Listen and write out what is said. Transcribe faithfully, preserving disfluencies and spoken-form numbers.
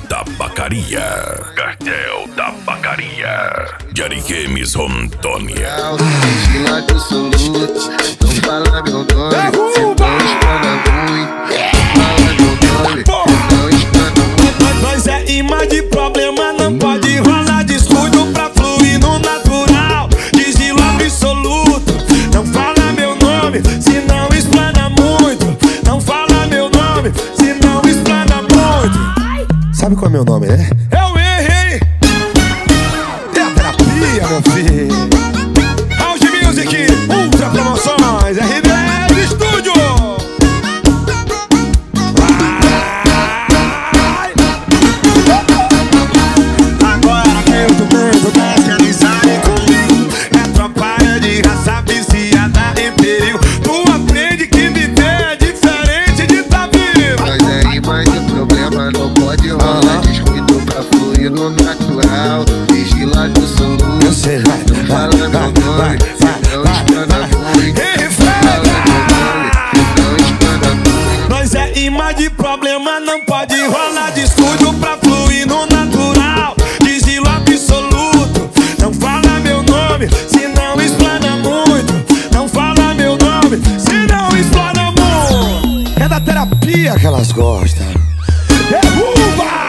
Tabacaria. Cartel Tabacaria. De Ariquemes, Rondônia. Vigila do soluto, não fala meu nome. Se não espana muito, fala meu nome. Se não espana muito. Nós é imã de problema, não pode rolar de estúdio pra fluir no natural. Sigilo absoluto, não fala meu nome, se não explana muito. Não fala meu nome, se não explana muito. Sabe qual é meu nome, né? Eu errei. É a terapia, meu filho. House Music, Ultra Promoções, R D S Estúdio. Agora que eu tô vendo, tá querendo sair comigo. É tropa de raça viciada em perigo. Tu aprende que viver é diferente de tá vivo. Mas é imã de problema, não pode rolar descuido pra fluir no natural. Vigila do soluto, Eu sei, vai, não fala meu nome. Se não espana muito, fala meu nome. Se não espana muito. Nós é imã de problema, não pode rolar de estúdio pra fluir no natural. Sigilo absoluto, não fala meu nome, se não explana muito. Não fala meu nome, se não explana muito. É da terapia que elas gostam. Derruba!